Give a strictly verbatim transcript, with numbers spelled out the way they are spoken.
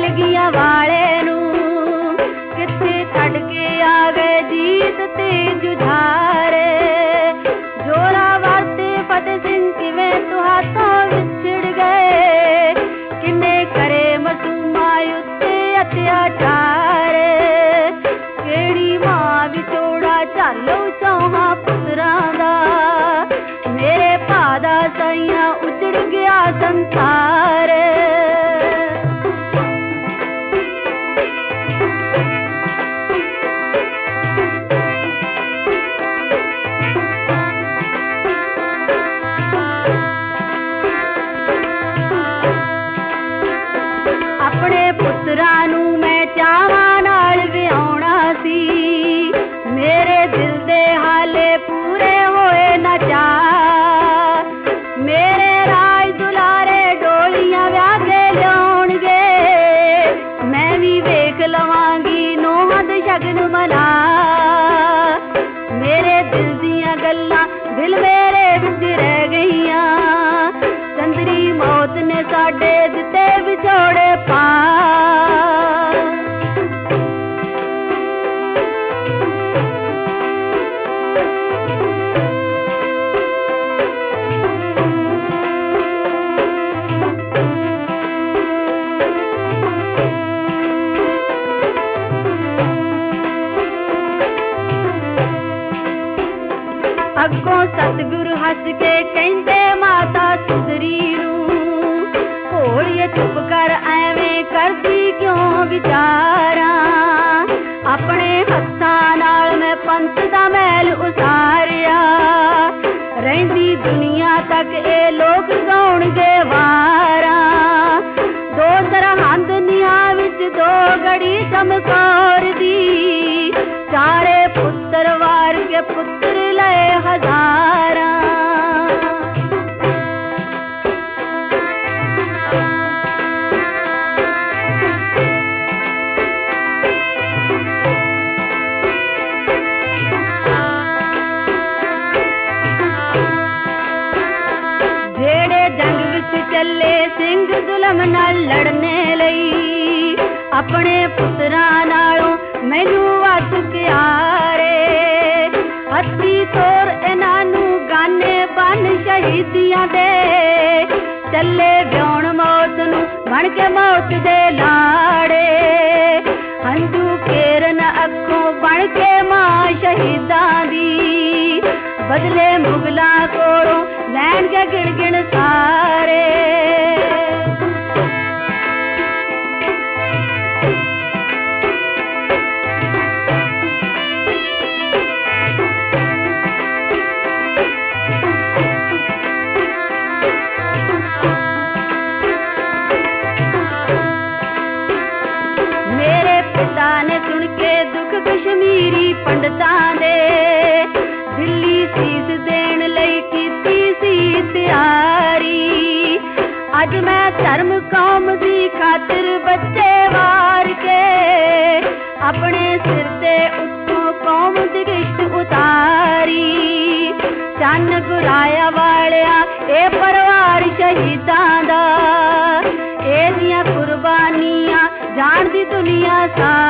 ਵਰਗੀਆਂ ਵਾਲੇ ਨੂੰ ਕਿੱਥੇ ਛੱਡ ਕੇ ਆ ਗਏ ਜੀਤ ਤੇ ਜੁਝਾਰੇ। ਜ਼ੋਰਾਵਰ ਤੇ ਫਤਿਹ ਸਿੰਘ ਕਿਵੇਂ ਤੁਹਾਤੋਂ ਵਿਛੜ ਗਏ, ਕਿੰਨੇ ਕਰੇ ਮਾਸੂਮਾਂ ਉੱਤੇ ਅਤਿਆਚਾਰ। ਕਿਹੜੀ ਮਾਂ ਵਿਛੋੜਾ ਝਾਲੋ ਚੌਹਾਂ ਪੁੱਤਰਾਂ ਦਾ, ਮੇਰੇ ਭਾ ਦਾ ਸਾਈਆਂ ਉਜੜ ਗਿਆ ਸੰਸਾਰ। ਆਪਣੇ ਪੁੱਤਰਾਂ ਨੂੰ ਮੈਂ ਚਾਵਾਂ ਨਾਲ ਵਿਆਹੁਣਾ ਸੀ, ਮੇਰੇ ਦਿਲ ਦੇ ਹਾਲੇ ਪੂਰੇ ਹੋਏ ਨਾ ਚਾਅ। ਮੇਰੇ ਰਾਜ ਦੁਲਾਰੇ ਡੋਲੀਆਂ ਵਿਆਹ ਕੇ ਲਿਆਉਣਗੇ, ਮੈਂ ਵੀ ਵੇਖ ਲਵਾਂਗੀ ਨੋਹਾਂ ਦੇ ਸ਼ਗਨ ਮਨਾ। ਮੇਰੇ ਦਿਲ ਦੀਆਂ ਗੱਲਾਂ ਦਿਲ ਮੇਰੇ ਵਿੱਚ ਰਹਿ ਗਈਆਂ, ਚੰਦਰੀ ਮੌਤ ਨੇ ਸਾਡੇ ਦਿੱਤੇ ਵਿਛੋੜੇ ਪਾ। ਅੱਗੋਂ ਸਤਿਗੁਰੂ ਹੱਸ ਕੇ ਕਹਿੰਦੇ ਮਾਤਾ ਸੁੰਦਰੀ ਨੂੰ, ਭੋਲੀਏ ਚੁੱਪ ਕਰ ਐਵੇਂ ਕਰਦੀ ਕਿਉਂ ਵਿਚਾਰਾਂ। ਆਪਣੇ ਹੱਥਾਂ ਨਾਲ ਮੈਂ ਪੰਥ ਦਾ ਮੈਲ ਉਸਾਰਿਆ, ਰਹਿੰਦੀ ਦੁਨੀਆ ਤੱਕ ਇਹ ਲੋਕ ਗਾਉਣਗੇ ਵਾਰਾਂ। ਦੋ ਸਰਹੰਦ ਨੀਹਾਂ ਵਿੱਚ ਦੋ ਗੜੀ ਚਮਕੌਰ ਦੀ, ਚਾਰੇ ਪੁੱਤਰ ਵਾਰ ਕੇ ਪੁੱਤਰ ਲਏ ਹਜ਼ਾਰਾਂ। ਜਿਹੜੇ ਜੰਗ ਵਿੱਚ ਚੱਲੇ ਸਿੰਘ ਜ਼ੁਲਮ ਨਾਲ ਲੜਨੇ ਲਈ, ਆਪਣੇ ਪੁੱਤਰਾਂ ਨਾਲੋਂ ਮੈਨੂੰ ਵੱਧ ਪਿਆਰੇ। ਹੱਥੀ ਤੋਰ ਇਹਨਾਂ ਨੂੰ ਗਾਨੇ ਬੰਨ ਸ਼ਹੀਦੀਆਂ ਦੇ, ਚੱਲੇ ਵਿਆਉਣ ਮੌਤ ਨੂੰ ਬਣ ਕੇ ਮੌਤ ਦੇ ਲਾੜੇ। ਹੰਝੂ ਕੇਰਨ ਅੱਖੋਂ ਬਣ ਕੇ ਮਾਂ ਸ਼ਹੀਦਾਂ ਦੀ, ਬਦਲੇ ਮੁਗਲਾਂ ਕੋਲੋਂ ਲੈਣਗੇ ਗਿਣ ਗਿਣ ਸਾਰੇ। ਨੇ ਸੁਣ ਕੇ ਦੁੱਖ ਕਸ਼ਮੀਰੀ ਪੰਡਤਾਂ ਦੇ, ਦਿੱਲੀ ਸੀਸ ਦੇਣ ਲਈ ਕੀਤੀ ਸੀ ਤਿਆਰੀ। ਅੱਜ ਮੈਂ ਧਰਮ ਕੌਮ ਦੀ ਖਾਤਰ ਬੱਚੇ ਵਾਰ ਕੇ, ਆਪਣੇ ਸਿਰ ਤੇ ਉੱਤੋਂ ਕੌਮ ਦੀ ਕਿਸ਼ਤ ਉਤਾਰੀ। ਚੰਨ ਗੁਰਾਇਆ ਵਾਲਿਆ ਇਹ ਪਰਿਵਾਰ ਸ਼ਹੀਦਾਂ ਦਾ, ਇਹਦੀਆਂ ਕੁਰਬਾਨੀਆਂ ਜਾਣਦੀ ਦੁਨੀਆ ਸਾਰੀ।